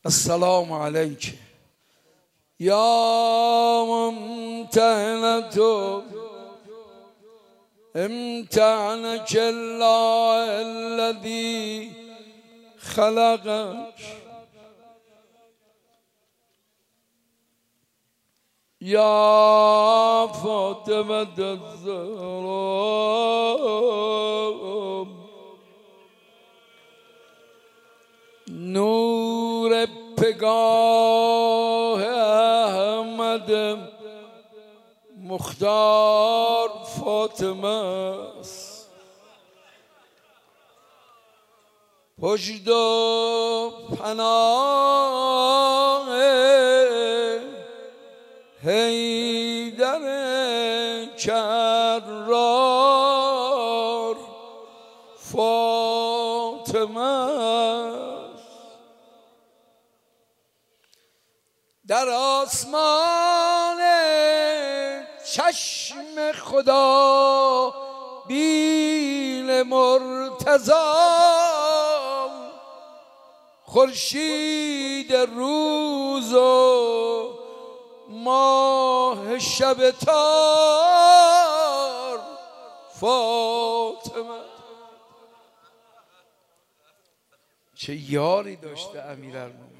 السلام علیک یا ممتحنة امتحنك الله الذي خلقك یا فاطمة الزهراء نور پگاه احمد مختار فاطمه است. پشت و پناه حیدر کرار فاطمه است. در آسمان چشم خدا بین مرتضی خورشید روز و ماه شب تار فاطمه. چه یاری داشته امیرالمومنین.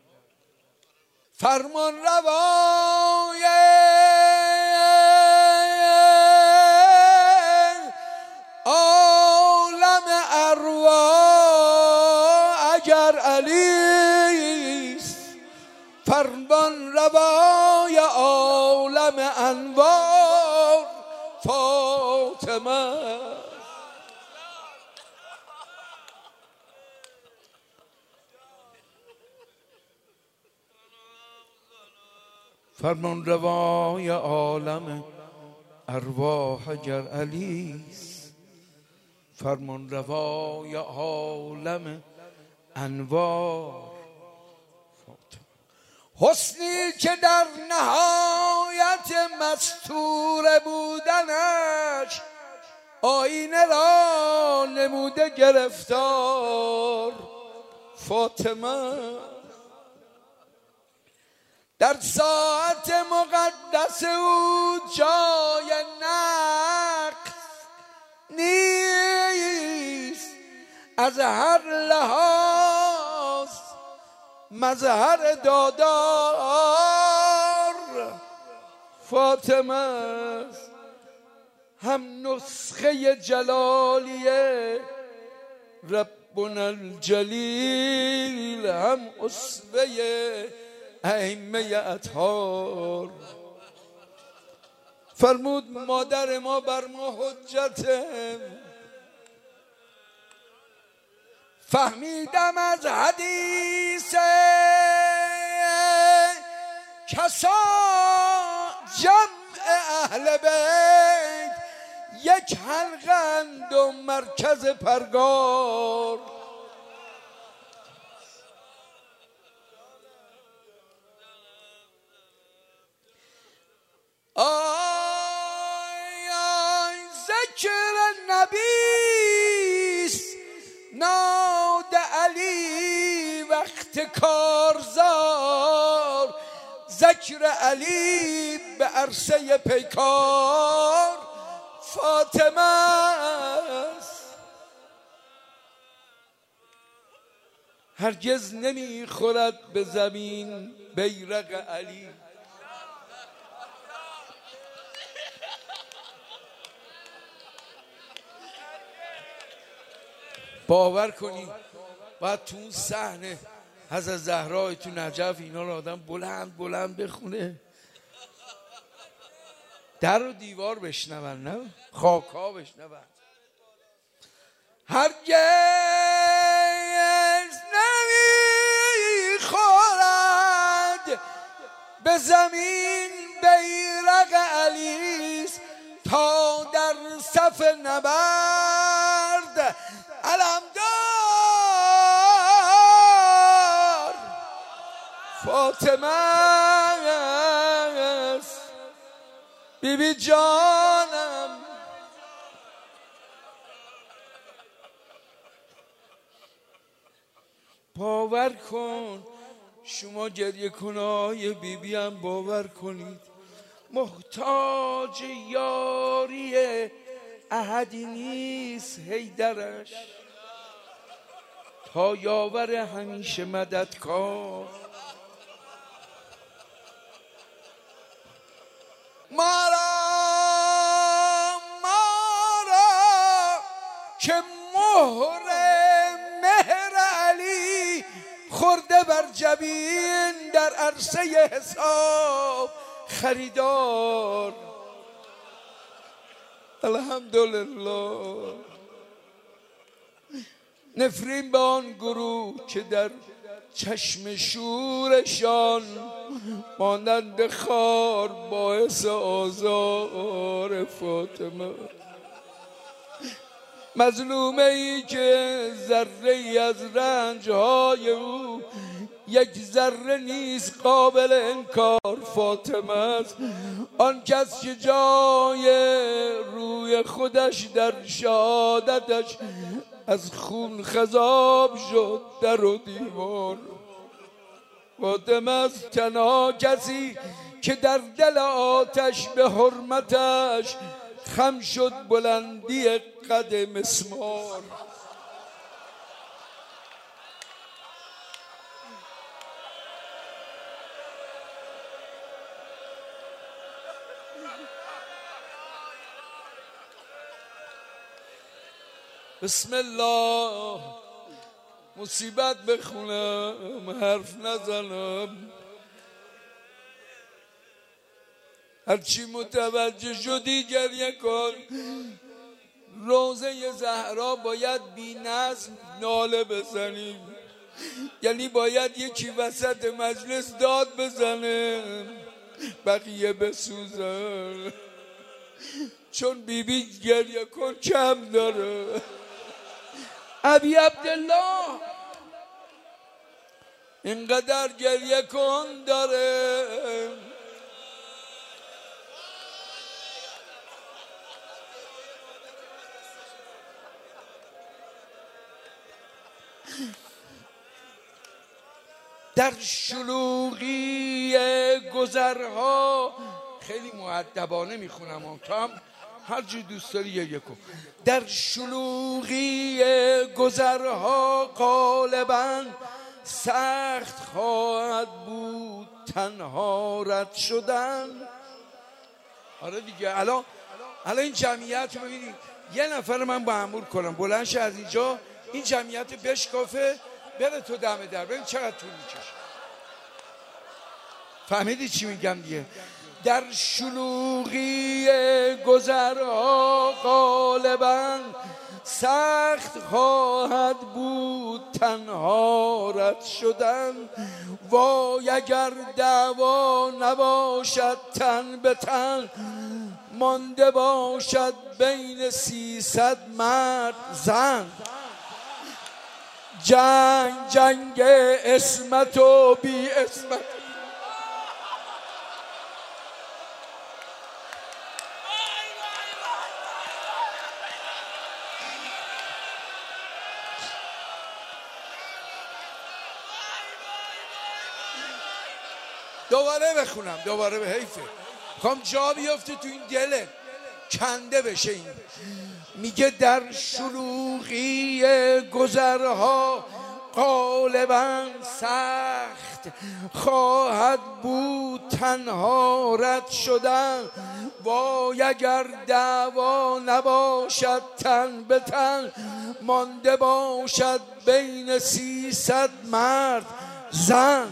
فرمان روای عالم ارواح اگر علیست، فرمان روای عالم انوار فاطمه. فرمان روای عالم ارواح اگر علیست، فرمان روای عالم انوار فاطمه. حسنی که در نهایت مستور بودنش آینه را نموده گرفتار فاطمه. در ساعت مقدس او جای نقص نیست، از هر لحاظ مظهر دادار فاطمه است. هم نسخه جلالیه ربنا الجلیل، هم اسوه ائمه اطهار. فرمود مادر ما بر ما حجته. فهمیدم از حدیث کسا جمع اهل بیت یک حلقند و مرکز پرگار. آی ذکر نبیست ناد علی وقت کارزار، ذکر علی به عرصه پیکار فاطمه است. هرگز نمیخورد به زمین بیرق علی. باور کنی بعد تو اون صحنه حضرت زهرا تو نجف اینا رو آدم بلند بلند بخونه، در و دیوار بشنون، نه خاکا بشنون. هرگز نمیخورد به زمین بیرق علیست، تا در صف نبرد علمدار فاطمه است. بیبی جانم باور کن شما گریه کنای بیبی هم باور کنید محتاج یاری احدی نیست حیدرش، تا یاور همیشه مددکار. مارا که مهر مهر علی خورده بر جبین در عرصه حساب خریدار. الحمدلله. نفرین به آن گروه که در چشم شورشان مانند خار باعث آزار فاطمه. مظلومه ای که ذره ای از رنجهای او یک ذره نیست قابل انکار فاطمه است. آن کس که جای روی خودش در شهادتش از خون خضاب شد در و دیوار. فاطمه است تنها کسی که در دل آتش به حرمتش خم شد بلندی قد مسمار. بسم الله. مصیبت بخونم حرف نزنم. هرچی متوجه شدی گریه کن. روزه زهرا باید بی نظم ناله بزنیم، یعنی باید یکی وسط مجلس داد بزنه بقیه بسوزن، چون بیبی گریه کن کم داره. ابی عبدالله اینقدر گریه کن داره. در شلوغی گذرها خیلی مؤدبانه میخونم تو هم هر جور دوست داری گریه کن. در شلوغی گذرها غالباً سخت خواهد بود تنها رد شدن. آره دیگه. الان این جمعیت رو ببینید، یه نفر من با امور کنم بلند شه از اینجا این جمعیت بشکافه بره تو دم در، ببین چقدر طول میکشه. فهمیدی چی میگم دیگه؟ در شلوغی گذرها غالباً سخت خواهد بود تنها رد شدن. وای اگر دعوا نباشد تن به تن، مانده باشد بین 300 مرد زن. جنگ اسمت و بی اسمت. دوباره بخونم، دوباره به حیفه خوام جا بیفته تو این دله کنده بشه. این میگه در شلوغی گذرها غالباً سخت خواهد بود تنها رد شدن. وای اگر دعوا نباشد تن به تن، مانده باشد بین 300 مرد زن.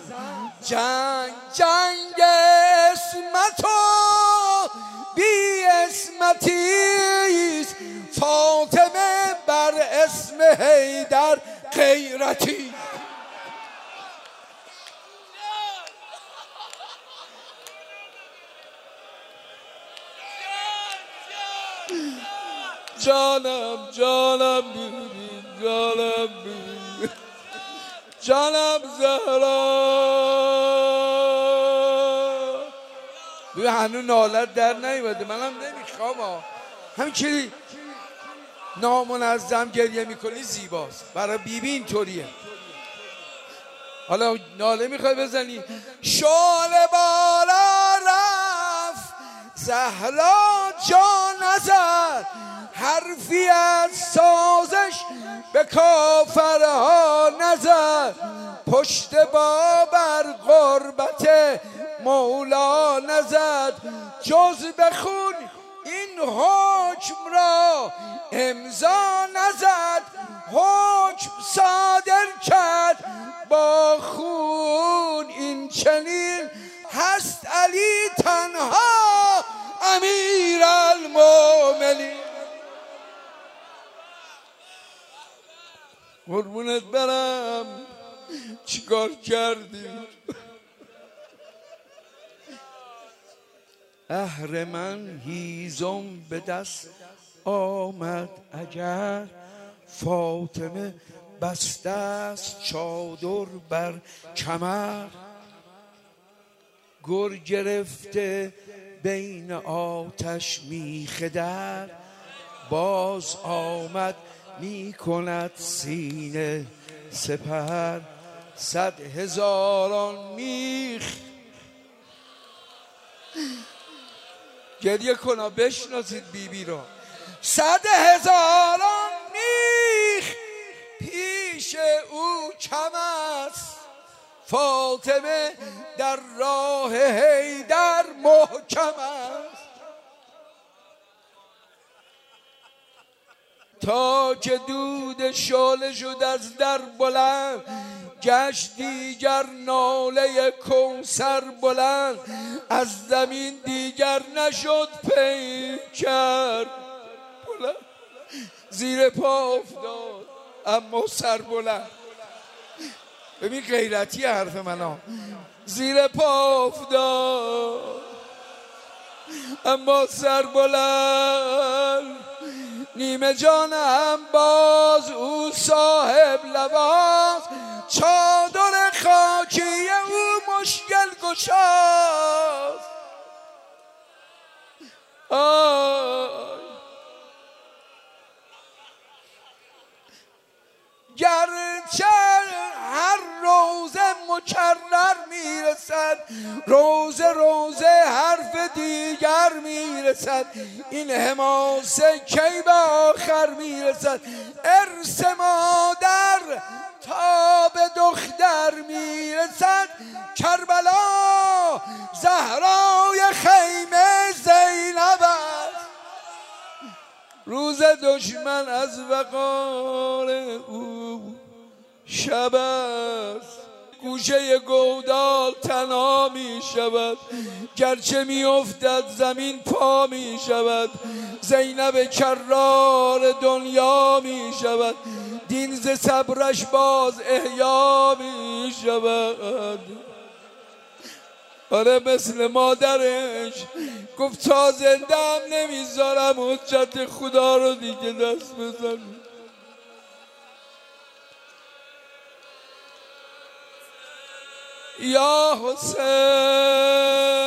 جنگ اسمت و بی اسمتیست، فاطمه بر اسم حیدر غیرتی. جانم جانم بیبی جانم بیبی جانم زهرا. ببین هنوز نالت در نیومده، منم نمیخوام. همین که نامنظم گریه میکنی زیباست، برای بیبی اینطوریه. حالا ناله میخوای بزنی؟ شعله بالا رفت زهرا جا نزد، حرفی از سازش به کافرها نزد، پشت بابر غربت مولا نزد، جز بخون این حکم را امضا نزد، حکم صادر کرد با خون این چنین، هست علی تنها امیر المؤمنین. قربونت برم، چیکار کردی؟ اهرمن هیزم به دست آمد اگر، فاطمه بسته است چادر بر کمر، گر گرفته بین آتش میخ در، باز آمد میکند سینه سپر، 100,000 میخ. گریه کنا بشناسید بیبی را. 100,000 میخ پیش او کم است، فاطمه در راه حیدر محکم است، تا که دود شعله شد از در بلند، گشت دیگر ناله کوثر بلند، از زمین دیگر نشد پیکر بلند، زیر پا افتاد اما سر بلند. ببین غیرتی حرف منو، زیر پا افتاد اما سر بلند، نیمه جانم باز او صاحب لباس، چادر خاکی او مشکل گشاست. گرچه هر روزه مکرر میرسد، روزه حرف دیگر میرسد، این حماسه کی به آخر میرسد، ارث مادر تا به دختر میرسد، کربلا زهرای خیمه زینب است، روز دشمن از وقار او شب است، گوشه گودال تنها می شود، گرچه می افتد زمین پا می شود، زینب کرار دنیا می شود، دین ز صبرش باز احیا می شود. آره مثل مادرش گفت تا زندم نمیذارم حجت خدا رو دیگه دست بزن. یا حسین